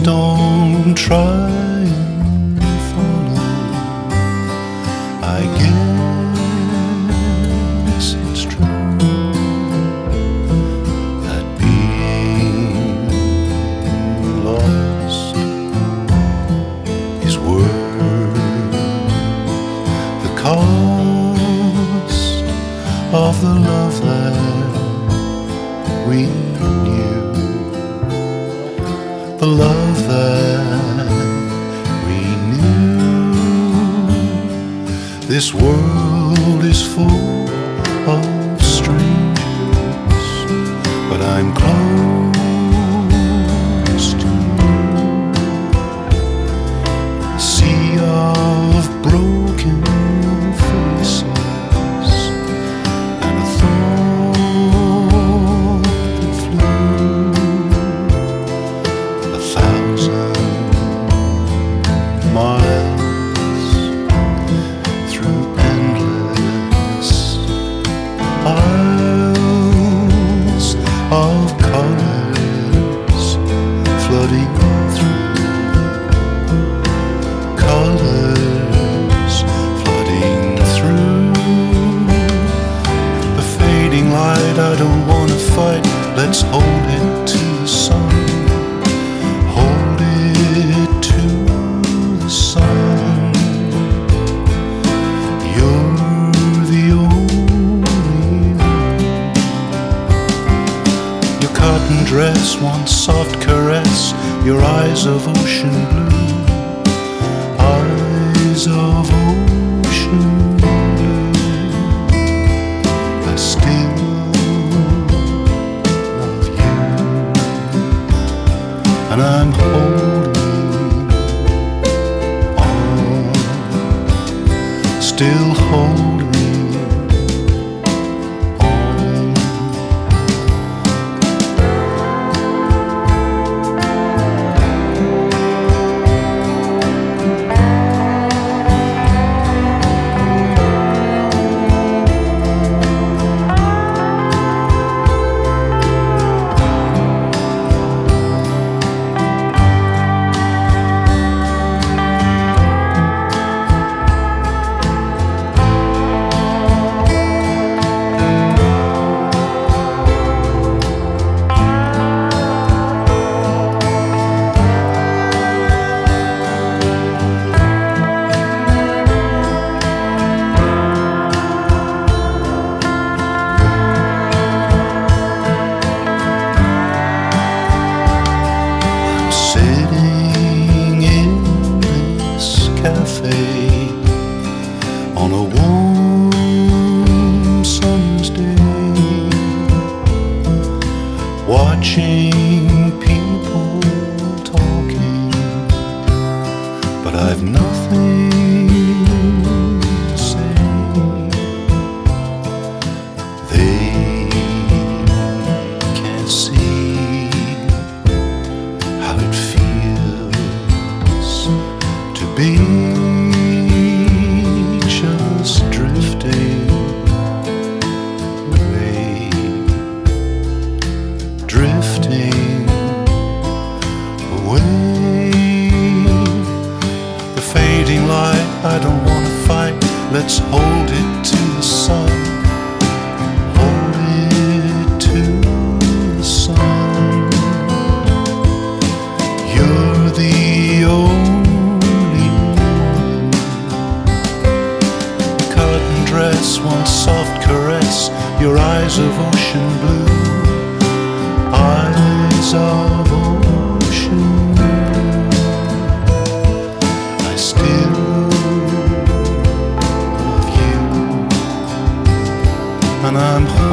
don't try and follow. I guess it's true that being lost is worth the cost of the love that we knew, the love that we knew. This world is full of strangers, but I'm close to you. A sea of broken faces and a thought that flew 1,000 miles through endless aisles of colors flooding through, colors flooding through the fading light. I don't want to fight, let's hold it to the sun. Hold it to the sun. You're the only one. Your cotton dress, one soft caress, your eyes of ocean blue, eyes of ocean blue. I still love you, and I'm holding on, still holding on. Sitting in this cafe on a warm summer's day, watching people talking, but I've nothing to say. They can't see how it feels to be just drifting away, drifting away. The fading light, I don't want to fight, let's hold it to the sun. Hold it to the sun. You're the only one. Cotton dress, one soft caress, your eyes of ocean blue, eyes of ocean blue. I still love you, and I'm